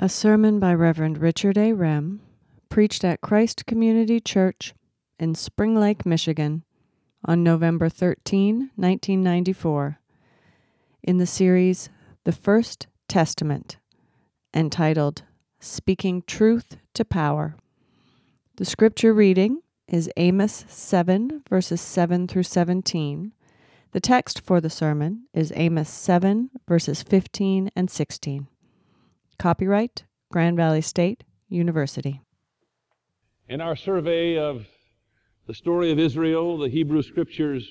A sermon by Reverend Richard A. Rem, preached at Christ Community Church in Spring Lake, Michigan, on November 13, 1994, in the series The First Testament, entitled Speaking Truth to Power. The scripture reading is Amos 7, verses 7 through 17. The text for the sermon is Amos 7, verses 15 and 16. Copyright, Grand Valley State University. In our survey of the story of Israel, the Hebrew Scriptures,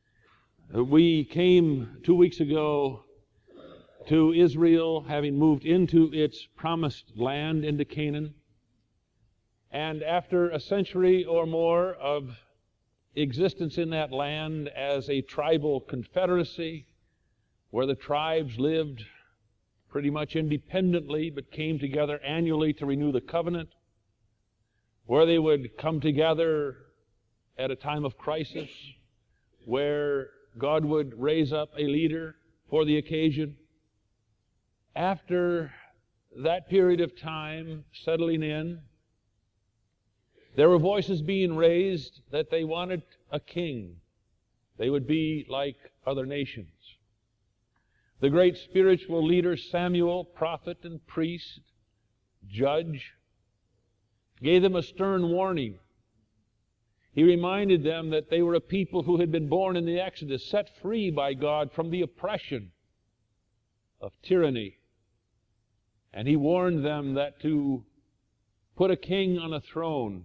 we came 2 weeks ago to Israel having moved into its promised land, into Canaan. And after a century or more of existence in that land as a tribal confederacy, where the tribes lived pretty much independently, but came together annually to renew the covenant, where they would come together at a time of crisis, where God would raise up a leader for the occasion. After that period of time settling in, there were voices being raised that they wanted a king. They would be like other nations. The great spiritual leader Samuel, prophet and priest, judge, gave them a stern warning. He reminded them that they were a people who had been born in the Exodus, set free by God from the oppression of tyranny. And he warned them that to put a king on a throne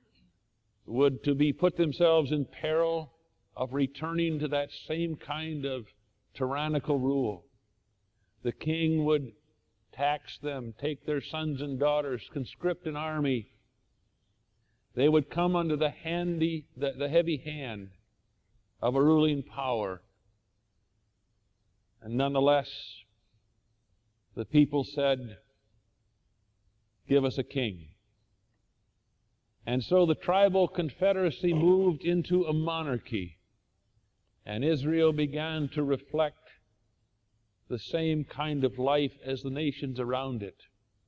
would to be put themselves in peril of returning to that same kind of tyrannical rule. The king would tax them, take their sons and daughters, conscript an army. They would come under the heavy hand of a ruling power. And nonetheless, the people said, "Give us a king." And so the tribal confederacy moved into a monarchy, and Israel began to reflect the same kind of life as the nations around it.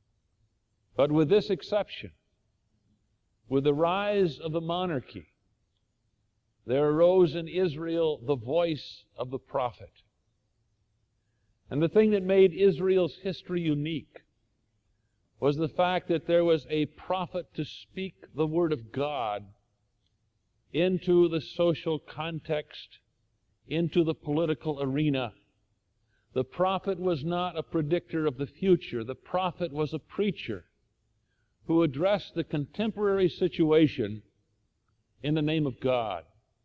But with this exception, with the rise of the monarchy, there arose in Israel the voice of the prophet. And the thing that made Israel's history unique was the fact that there was a prophet to speak the Word of God into the social context, into the political arena. The prophet was not a predictor of the future. The prophet was a preacher who addressed the contemporary situation in the name of God.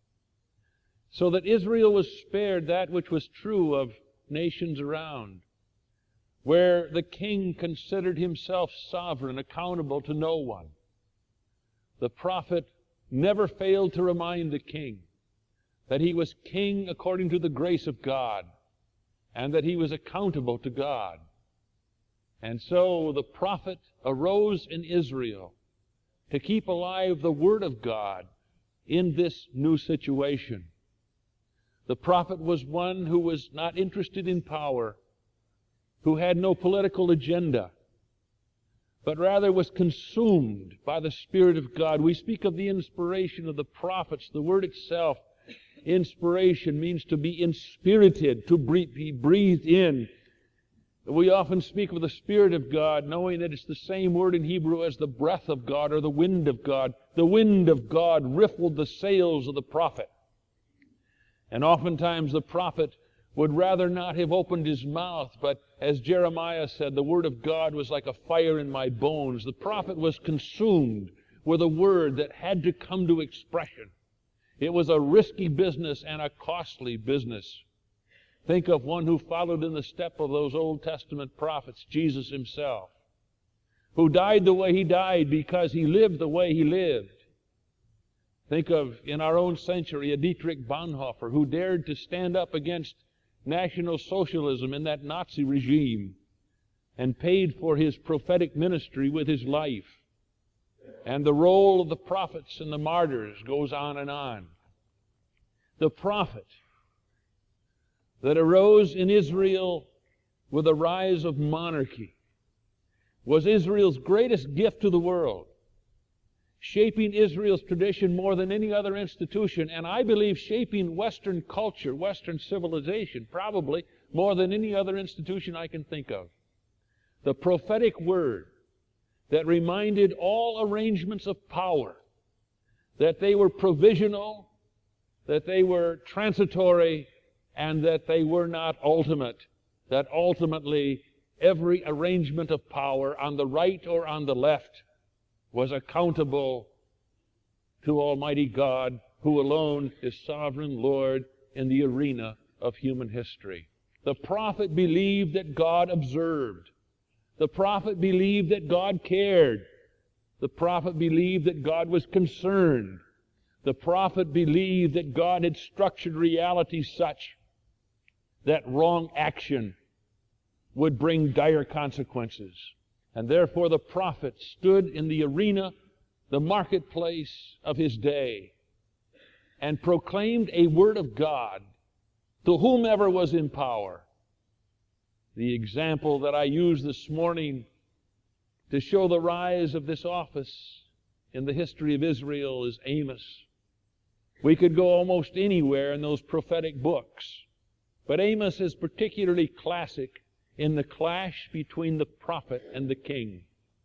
So that Israel was spared that which was true of nations around, where the king considered himself sovereign, accountable to no one. The prophet never failed to remind the king that he was king according to the grace of God, and that he was accountable to God. And so the prophet arose in Israel to keep alive the Word of God in this new situation. The prophet was one who was not interested in power, who had no political agenda, but rather was consumed by the Spirit of God. We speak of the inspiration of the prophets. The word itself, inspiration, means to be inspirited, to be breathed in. We often speak of the Spirit of God, knowing that it's the same word in Hebrew as the breath of God or the wind of God. The wind of God riffled the sails of the prophet. And oftentimes the prophet would rather not have opened his mouth, but as Jeremiah said, the word of God was like a fire in my bones. The prophet was consumed with a word that had to come to expression. It was a risky business and a costly business. Think of one who followed in the step of those Old Testament prophets, Jesus himself, who died the way he died because he lived the way he lived. Think of, in our own century, a Dietrich Bonhoeffer who dared to stand up against National Socialism in that Nazi regime and paid for his prophetic ministry with his life. And the role of the prophets and the martyrs goes on and on. The prophet that arose in Israel with the rise of monarchy was Israel's greatest gift to the world, shaping Israel's tradition more than any other institution, and I believe shaping Western culture, Western civilization, probably more than any other institution I can think of. The prophetic word that reminded all arrangements of power that they were provisional, that they were transitory, and that they were not ultimate, that ultimately every arrangement of power on the right or on the left was accountable to Almighty God, who alone is sovereign Lord in the arena of human history. The prophet believed that God observed. The prophet believed that God cared. The prophet believed that God was concerned. The prophet believed that God had structured reality such that wrong action would bring dire consequences. And therefore the prophet stood in the arena, the marketplace of his day, and proclaimed a word of God to whomever was in power. The example that I used this morning to show the rise of this office in the history of Israel is Amos. We could go almost anywhere in those prophetic books, but Amos is particularly classic in the clash between the prophet and the king.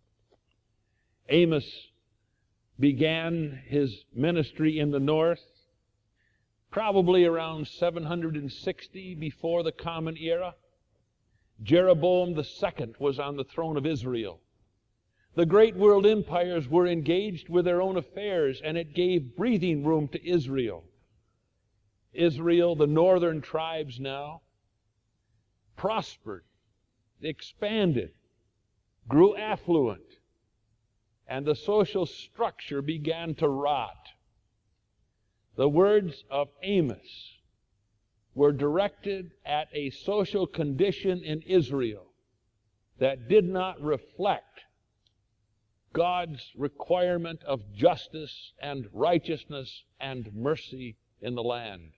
Amos began his ministry in the north probably around 760 before the Common Era. Jeroboam II was on the throne of Israel. The great world empires were engaged with their own affairs, and it gave breathing room to Israel. Israel, the northern tribes now, prospered, expanded, grew affluent, and the social structure began to rot. The words of Amos were directed at a social condition in Israel that did not reflect God's requirement of justice and righteousness and mercy in the land.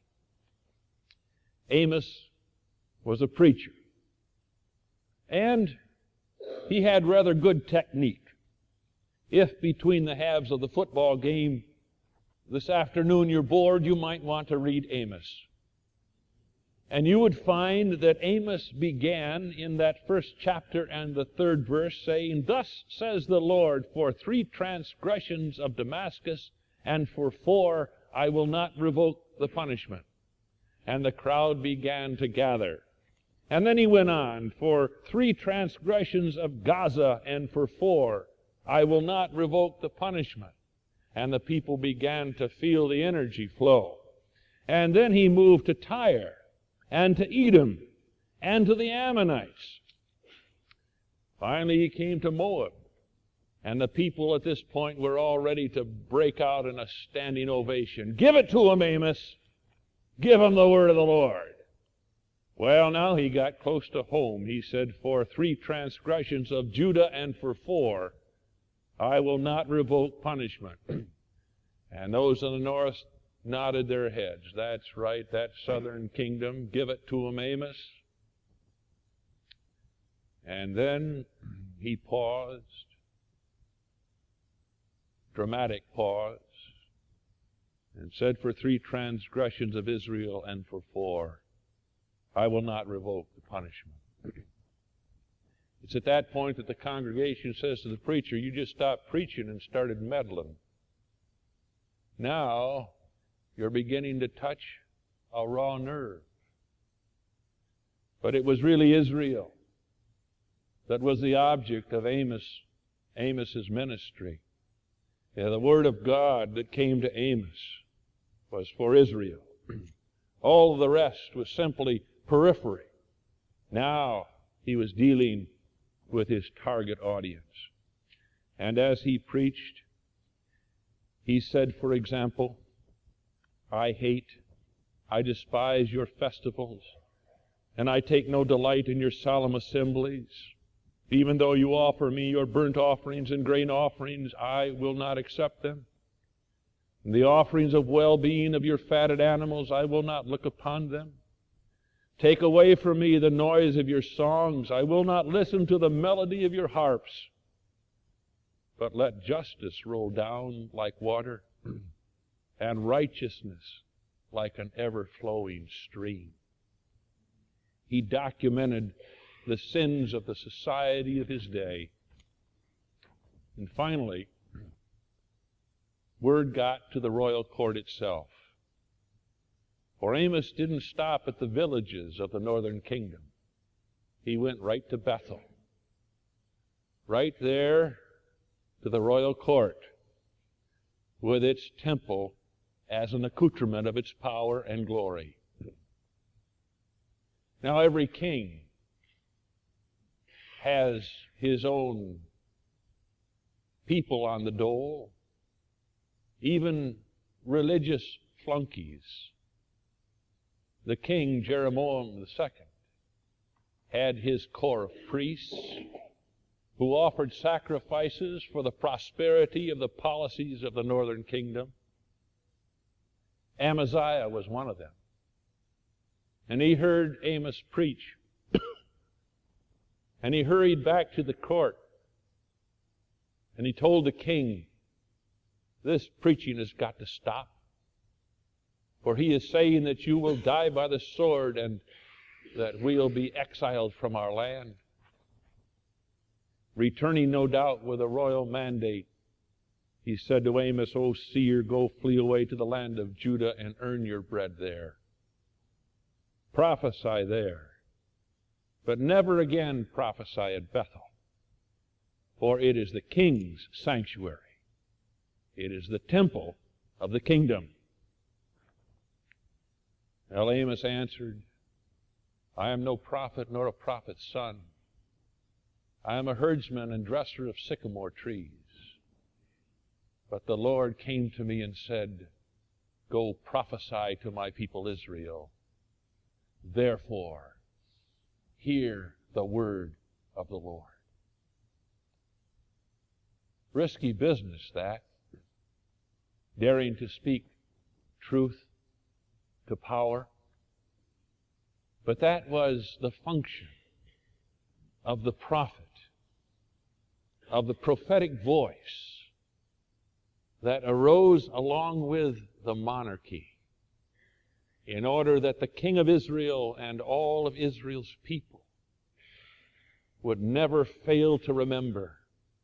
Amos was a preacher, and he had rather good technique. If between the halves of the football game this afternoon you're bored, you might want to read Amos. And you would find that Amos began in that first chapter and the third verse saying, "Thus says the Lord, for 3 transgressions of Damascus, and for 4 I will not revoke the punishment." And the crowd began to gather. And then he went on, "For 3 transgressions of Gaza, and for 4 I will not revoke the punishment." And the people began to feel the energy flow. And then he moved to Tyre, and to Edom, and to the Ammonites. Finally, he came to Moab, and the people at this point were all ready to break out in a standing ovation. "Give it to him, Amos. Give him the word of the Lord." Well, now he got close to home. He said, "For 3 transgressions of Judah, and for 4 I will not revoke punishment." And those in the north nodded their heads. That's right, that southern kingdom. Give it to him, Amos. And then he paused, dramatic pause, and said, "For 3 transgressions of Israel, and for 4 I will not revoke the punishment." It's at that point that the congregation says to the preacher, "You just stopped preaching and started meddling. Now you're beginning to touch a raw nerve." But it was really Israel that was the object of Amos's ministry. Yeah, the word of God that came to Amos was for Israel. All the rest was simply periphery. Now he was dealing with his target audience. And as he preached, he said, for example, I despise your festivals, and I take no delight in your solemn assemblies. Even though you offer me your burnt offerings and grain offerings, I will not accept them. And the offerings of well-being of your fatted animals, I will not look upon them. Take away from me the noise of your songs. I will not listen to the melody of your harps. But let justice roll down like water, and righteousness like an ever-flowing stream. He documented the sins of the society of his day. And finally, word got to the royal court itself. For Amos didn't stop at the villages of the northern kingdom. He went right to Bethel. Right there to the royal court, with its temple as an accoutrement of its power and glory. Now every king has his own people on the dole, even religious flunkies. The king, Jeroboam II, had his corps of priests who offered sacrifices for the prosperity of the policies of the northern kingdom. Amaziah was one of them. And he heard Amos preach. And he hurried back to the court. And he told the king, this preaching has got to stop. For he is saying that you will die by the sword and that we'll be exiled from our land. Returning, no doubt, with a royal mandate, he said to Amos, O seer, go flee away to the land of Judah and earn your bread there. Prophesy there, but never again prophesy at Bethel, for it is the king's sanctuary. It is the temple of the kingdom. Well, Amos answered, I am no prophet nor a prophet's son. I am a herdsman and dresser of sycamore trees. But the Lord came to me and said, go prophesy to my people Israel. Therefore, hear the word of the Lord. Risky business, that. Daring to speak truth to power. But that was the function of the prophet, of the prophetic voice that arose along with the monarchy in order that the king of Israel and all of Israel's people would never fail to remember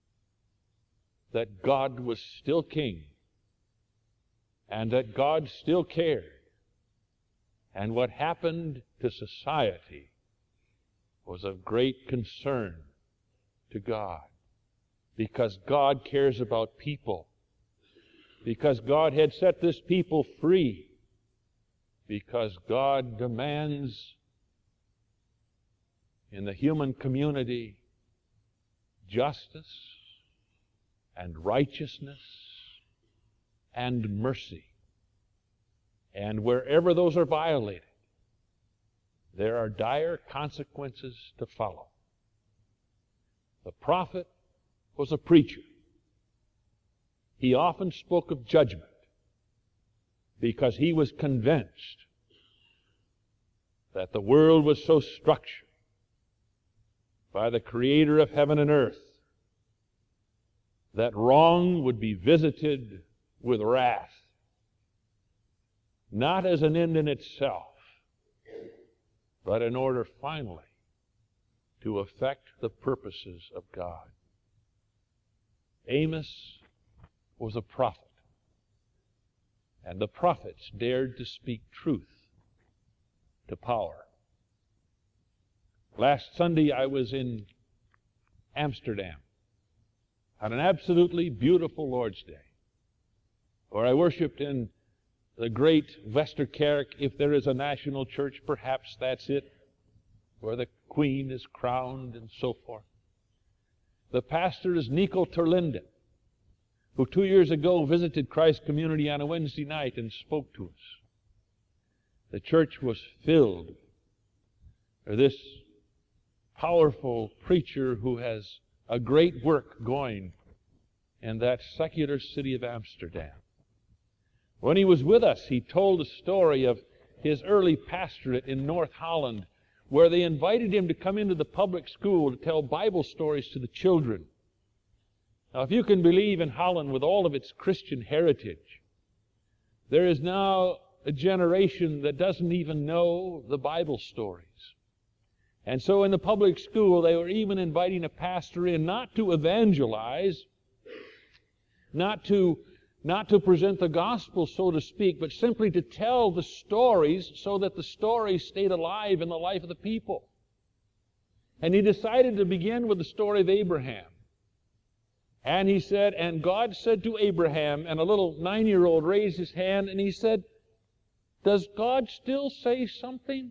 that God was still king and that God still cared. And what happened to society was of great concern to God, because God cares about people, because God had set this people free, because God demands in the human community justice and righteousness and mercy. And wherever those are violated, there are dire consequences to follow. The prophet was a preacher. He often spoke of judgment because he was convinced that the world was so structured by the Creator of heaven and earth that wrong would be visited with wrath, not as an end in itself, but in order finally to effect the purposes of God. Amos was a prophet, and the prophets dared to speak truth to power. Last Sunday I was in Amsterdam on an absolutely beautiful Lord's Day, where I worshiped in the great Westerkerk. If there is a national church, perhaps that's it, where the Queen is crowned and so forth. The pastor is Nico Terlinden, who 2 years ago visited Christ Community on a Wednesday night and spoke to us. The church was filled with this powerful preacher who has a great work going in that secular city of Amsterdam. When he was with us, he told a story of his early pastorate in North Holland, where they invited him to come into the public school to tell Bible stories to the children. Now, if you can believe in Holland with all of its Christian heritage, there is now a generation that doesn't even know the Bible stories. And so in the public school, they were even inviting a pastor in not to evangelize, not to present the gospel, so to speak, but simply to tell the stories so that the stories stayed alive in the life of the people. And he decided to begin with the story of Abraham. And he said, and God said to Abraham, and a little 9-year-old raised his hand, and he said, does God still say something?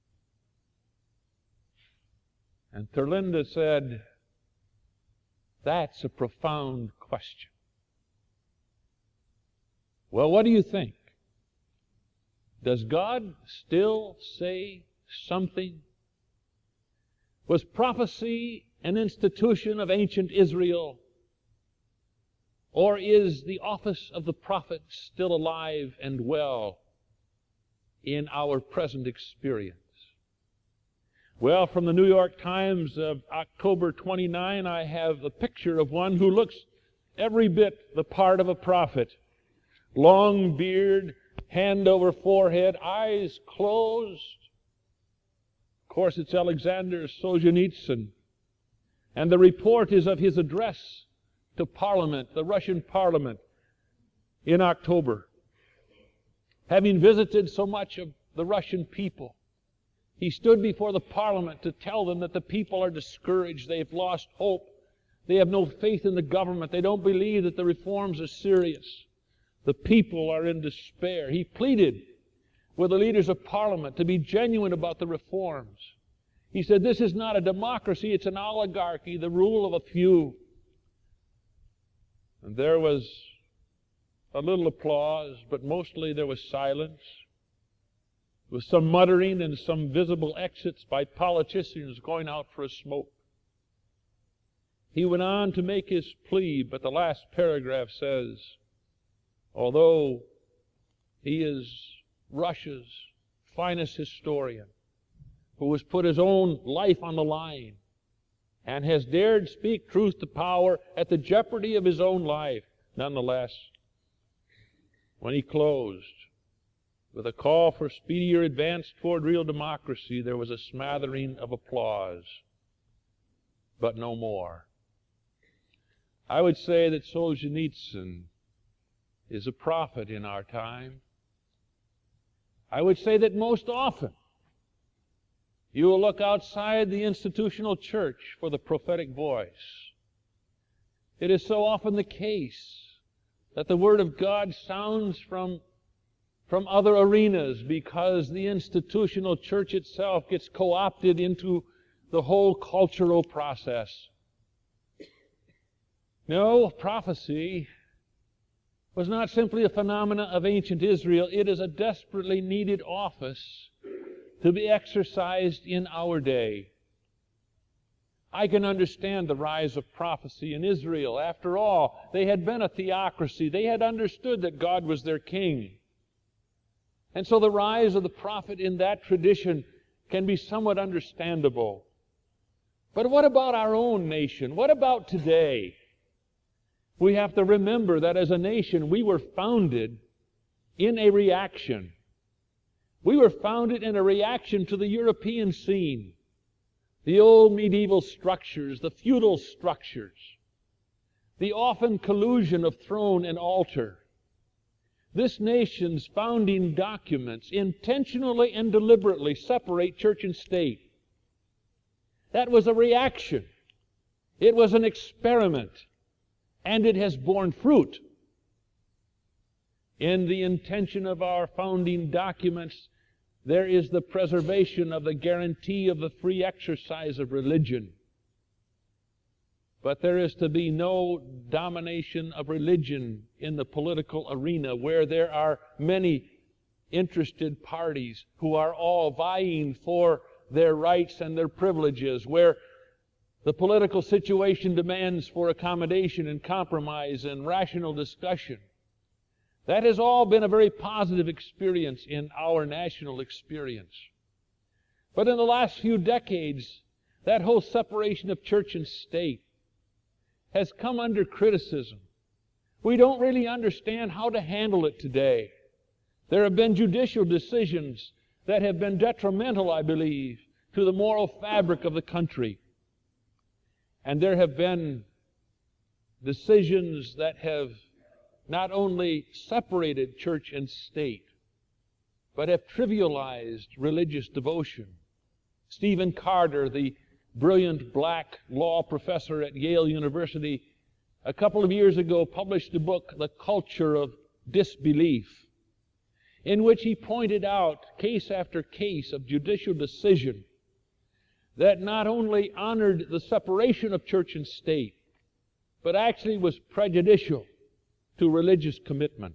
And Terlinda said, that's a profound question. Well, what do you think? Does God still say something? Was prophecy an institution of ancient Israel? Or is the office of the prophet still alive and well in our present experience? Well, from the New York Times of October 29, I have a picture of one who looks every bit the part of a prophet. Long beard, hand over forehead, eyes closed. Of course, it's Alexander Solzhenitsyn. And the report is of his address to Parliament, the Russian Parliament, in October. Having visited so much of the Russian people, he stood before the Parliament to tell them that the people are discouraged, they've lost hope, they have no faith in the government, they don't believe that the reforms are serious. The people are in despair. He pleaded with the leaders of Parliament to be genuine about the reforms. He said, this is not a democracy, it's an oligarchy, the rule of a few. And there was a little applause, but mostly there was silence, with some muttering and some visible exits by politicians going out for a smoke. He went on to make his plea, but the last paragraph says, although he is Russia's finest historian, who has put his own life on the line and has dared speak truth to power at the jeopardy of his own life, nonetheless, when he closed with a call for speedier advance toward real democracy, there was a smattering of applause, but no more. I would say that Solzhenitsyn is a prophet in our time. I would say that most often you will look outside the institutional church for the prophetic voice. It is so often the case that the Word of God sounds from other arenas because the institutional church itself gets co-opted into the whole cultural process. No, prophecy was not simply a phenomenon of ancient Israel. It is a desperately needed office to be exercised in our day. I can understand the rise of prophecy in Israel. After all, they had been a theocracy. They had understood that God was their king. And so the rise of the prophet in that tradition can be somewhat understandable. But what about our own nation? What about today? We have to remember that as a nation, we were founded in a reaction. We were founded in a reaction to the European scene, the old medieval structures, the feudal structures, the often collusion of throne and altar. This nation's founding documents intentionally and deliberately separate church and state. That was a reaction. It was an experiment. And it has borne fruit. In the intention of our founding documents, there is the preservation of the guarantee of the free exercise of religion. But there is to be no domination of religion in the political arena where there are many interested parties who are all vying for their rights and their privileges, where the political situation demands for accommodation and compromise and rational discussion. That has all been a very positive experience in our national experience. But in the last few decades, that whole separation of church and state has come under criticism. We don't really understand how to handle it today. There have been judicial decisions that have been detrimental, I believe, to the moral fabric of the country. And there have been decisions that have not only separated church and state, but have trivialized religious devotion. Stephen Carter, the brilliant black law professor at Yale University, a couple of years ago published a book, The Culture of Disbelief, in which he pointed out case after case of judicial decision that not only honored the separation of church and state, but actually was prejudicial to religious commitment.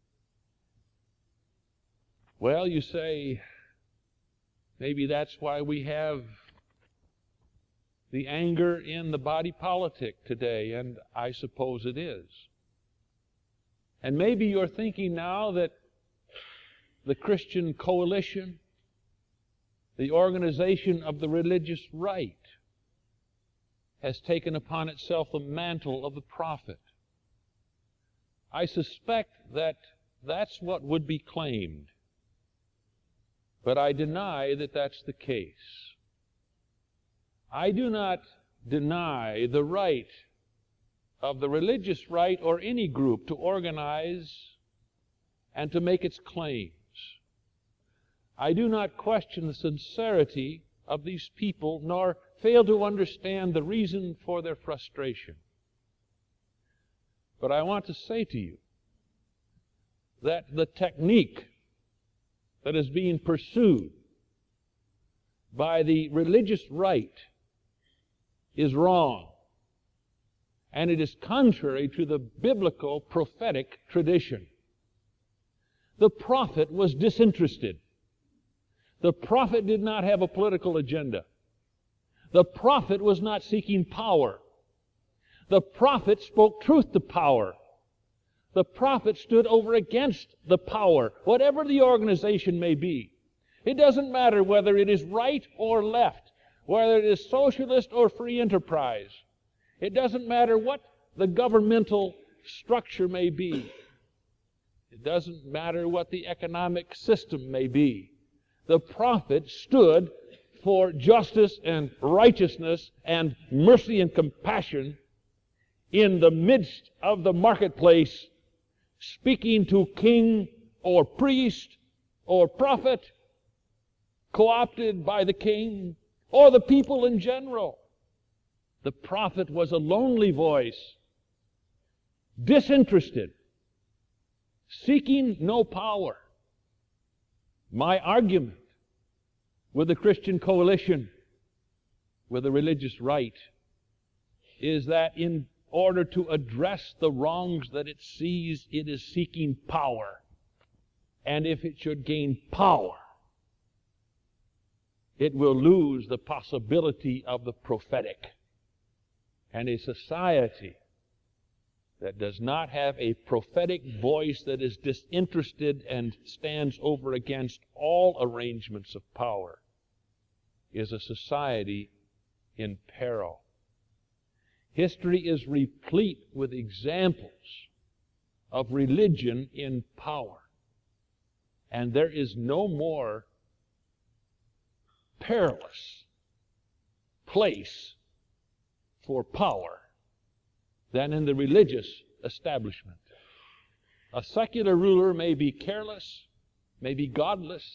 Well, you say, maybe that's why we have the anger in the body politic today, and I suppose it is. And maybe you're thinking now that the Christian Coalition, the organization of the religious right, has taken upon itself the mantle of the prophet. I suspect that that's what would be claimed, but I deny that that's the case. I do not deny the right of the religious right or any group to organize and to make its claims. I do not question the sincerity of these people, nor fail to understand the reason for their frustration. But I want to say to you that the technique that is being pursued by the religious right is wrong, and it is contrary to the biblical prophetic tradition. The prophet was disinterested. The prophet did not have a political agenda. The prophet was not seeking power. The prophet spoke truth to power. The prophet stood over against the power, whatever the organization may be. It doesn't matter whether it is right or left, whether it is socialist or free enterprise. It doesn't matter what the governmental structure may be. It doesn't matter what the economic system may be. The prophet stood for justice and righteousness and mercy and compassion in the midst of the marketplace, speaking to king or priest or prophet, co-opted by the king or the people in general. The prophet was a lonely voice, disinterested, seeking no power. My argument with the Christian Coalition, with the religious right, is that in order to address the wrongs that it sees, it is seeking power. And if it should gain power, it will lose the possibility of the prophetic. And a society that does not have a prophetic voice, that is disinterested and stands over against all arrangements of power, is a society in peril. History is replete with examples of religion in power. And there is no more perilous place for power than in the religious establishment. A secular ruler may be careless, may be godless,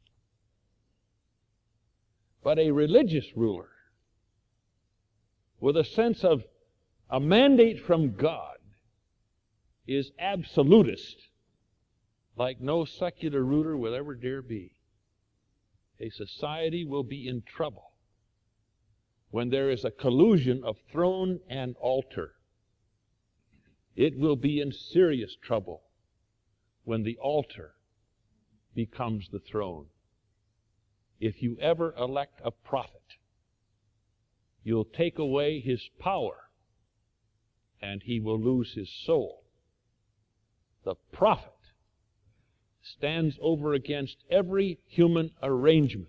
but a religious ruler with a sense of a mandate from God is absolutist, like no secular ruler will ever dare be. A society will be in trouble when there is a collusion of throne and altar. It will be in serious trouble when the altar becomes the throne. If you ever elect a prophet, you'll take away his power, and he will lose his soul. The prophet stands over against every human arrangement,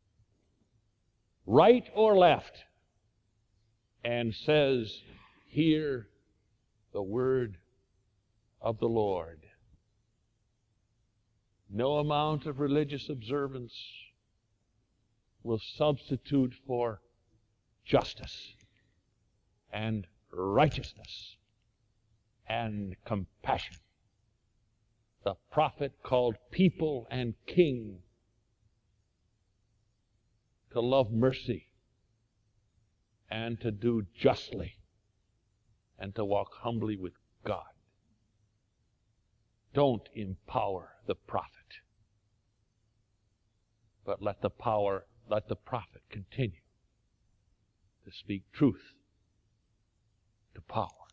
right or left, and says, hear the word of the Lord. No amount of religious observance will substitute for justice and righteousness and compassion. The prophet called people and king to love mercy and to do justly and to walk humbly with God. Don't empower the prophet, but let the prophet continue to speak truth to power.